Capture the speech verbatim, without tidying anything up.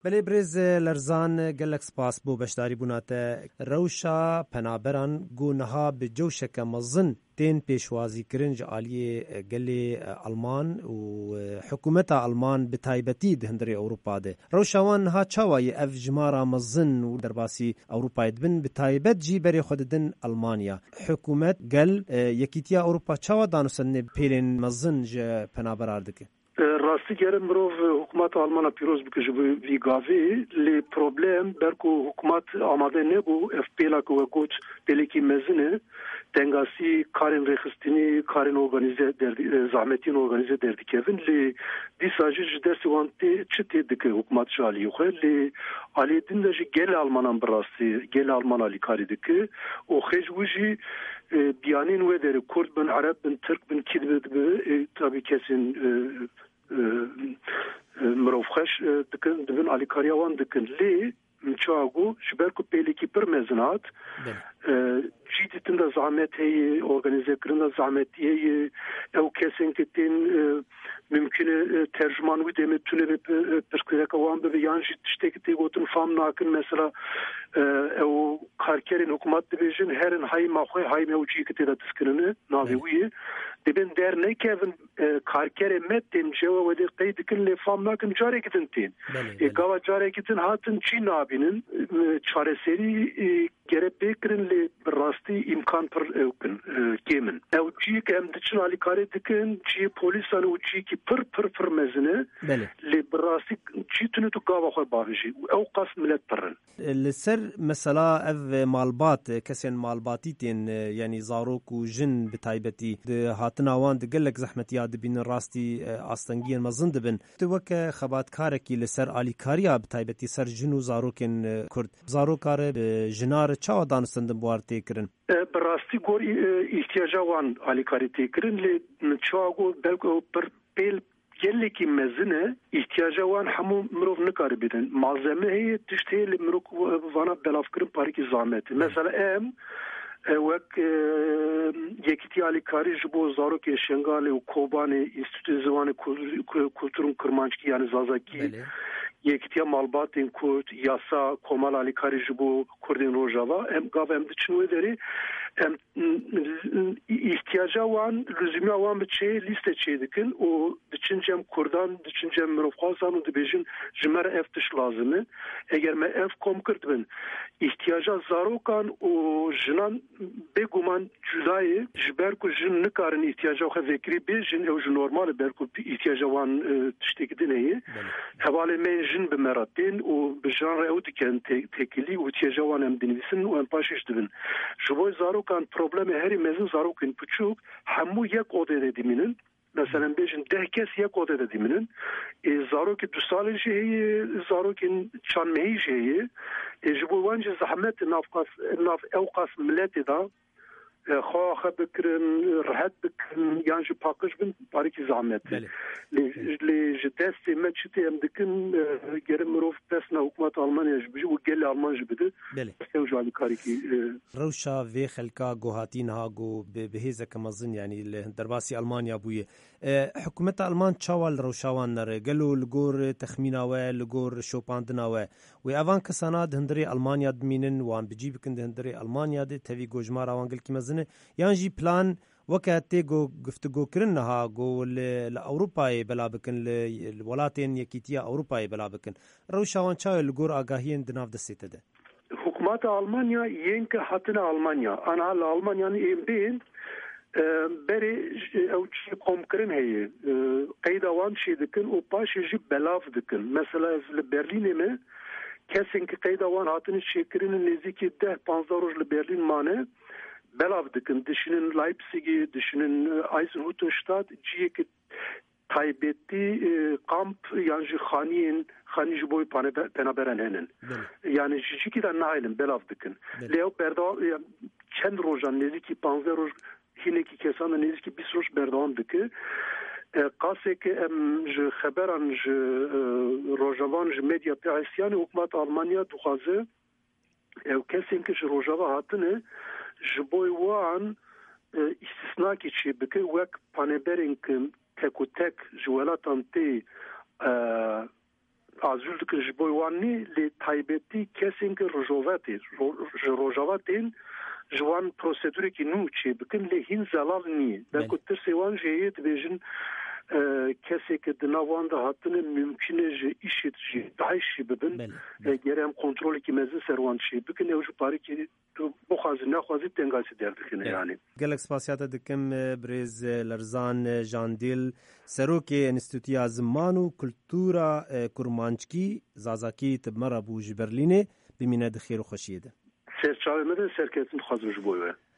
بله برز لرزان گلک سپاس بو بشداری بوناته روشا پنابران گونها به جوشک مزن تین پیشوازی کرنج عالی گلی آلمان و حکومت آلمان به تایبتی دهندری اروپا ده روشوان ها چوای اف جمارا مزن و درباسی اروپا دبن به تایبت جی بری خوددن آلمانیا حکومت گل یکیتیا اروپا چوا دانوسن پیلن مزن ج پنابرار دکه راستی گرم مروف حکومت آلمان پیروز بکش وی گاوی لی پروبلم برکو حکومت آماده نبو اف پیلا کو گوت پلیکی مزنه دنگاسی کارن رخستینی کارن organize der zahmetin organize derdi kevin li disajı dersi wanti çiti dik hukumat şali yox li alidin de gel almanan brasi gel alman ali kari dik o xejwiji biyanin ve der kurd bin arab bin türk bin kidbid bi tabi kesin مرofxeş dikin dibin ali kariyawan dikin li مچاگو شبرکو پیلیکی پر مزنات چیتن دا زحمت هی organize کردن دا زحمت هی او کسین که تین ممکنه ترجمان وی demet tüne ve perspektif avan be yan işte ki gotun fam nakın mesela o karkerin hükümet division herin hay mahwe hay mevci ki da tıskırını naviyi dibin der ne kevin karkere metin ceva ve de qeydikin le fam nakın cari kitin tin e gava cari kitin hatın çin abinin çareseri gerek bekrin le rasti imkan per evkin kemin evci ki em diçin ali kare dikin çi polis anı uçi ki پر پر پر مزنه لبراسي چيتنو تو غاوا خو باوجي او قاس ملت برن لسر مثلا اف مالبات كسن مالباتيتين يعني زاروك وجن بتايبتي هاتنا وان دقلك زحمت ياد بين راستي استنجين مزند بن توك خبات كاركي لسر علي كاريا بتايبتي سر جنو زاروكن كرد زاروكار جنار چاو دانستند بوارتي كرن براسي گور احتياجا وان علي كاري تكرن ل چاو بلكو پر پیل گلی کی مزنه احتیاجا وان همو مروف نکار بیدن malzeme هی تشتهی مروف وانا بلاف کرن پاری کی زحمت مثلا ام وک یکیتی علی کاری جبو زارو که شنگال و کوبانی انستیتو زوان kültürün kırmançki yani zazaki yekitiya malbatin kurt yasa komal ali kari jibو kurdin rojava em gav em diçin vederi em ihtiyaca wan lüzumi wan biçe liste çedikin o diçincem kurdan diçincem mirofqasan u dibejin jmer eftiş lazımı eğer me ev komkırtbin ihtiyaca zarokan o jinan beguman cüdayı jberku jin nikarin ihtiyaca o vekri bejin ev normal berku ihtiyaca wan tiştekidineye havale men jin bimeratin o bijan reudiken tekili u ihtiyaca wan em dinvisin u em paşiş dibin jboy zarokan problemi heri mezin zarokin puçuk hamu yek odede diminin mesela bejin deh kes yek odede diminin e zaroki du salin şeyi zarokin çanmeyi şeyi e jboy wanci zahmet nafqas naf evqas milleti da خواخ بکرن راحت بکرن یعنی جو پاکش بین باریکی زحمت لی لی جدستی مچتی ام دکن گرم روف پسنا حکومت آلمانیا جبی و گل آلمان جبیده استیم جو علی کاری کی روشا وی خلکا گوهاتین ها گو بهیزه کمازن یعنی درباسی آلمانیا بویه حکومت آلمان چاوال روشاوان نره گلو لگور تخمیناوه لگور شوپاندناوه و اوان کسانات هندری آلمانیا دمینن وان بجی بکند هندری آلمانیا ده توی گوجمار اوان گل کی مزنه یان جی پلان وکاتی گو گفتگو کرنها گو لأوروپای بلا بکن لولاتین یکیتیا اوروپای بلا بکن روشاوان چاوال لگور آگاهین دناف دسته ده حکومت آلمانیا ینک حتنا آلمانیا آنها لآلمانیان این بین بری او چی قوم کرن هی قید آوان چی دکن و پاش جی بلاف دکن مثلا لبرلین می کسین که قید آوان هاتنی چی کرن نزدیکی ده پانزده روز لبرلین مانه بلاف دکن دشنن لایپزیگی دشنن آیزنهوتنشتات جیه که تایبتی kamp yani خانین خانی جبوی پنابرن هنن yani جیکی da nailin belav dikin leo berda çend rojan neziki panzer roj hineki kesan neziki bis roj berdan diki قاسه که ام ج خبران ج روجوان ج مدیا پیاسیان حکومت آلمانیا دخوازه او کسین که ج روجوا هاتنه جبوی وان استثناء کی چی بکه وک پانبرین که تک و تک جوالاتان تی azul dikin ji bo wan nî lê taybetî kesên ki rojovetê ji rojavetên ji wan prosedûrekî nû çê bikin lê hîn zelal niye der ku tirsê wan jê heye dibêjin keseke di nav wan de hatine mümkün e ji îşê jî dahişî bibin eger em kontrolekî mezin ser wan çê bikin ew ji parîkê bixwazî nexwazî tengasî derdikine yani. Gelek spasiyata dikim Birêz Lerzan Jandîl Serokê Enstîtûya Ziman û Kultûra Kurmançkî Zazakî Tibmera bû ji Berlînê bimîne di xêr û xweşiyê de. Serçavê me de serketin dixwazim ji bo we.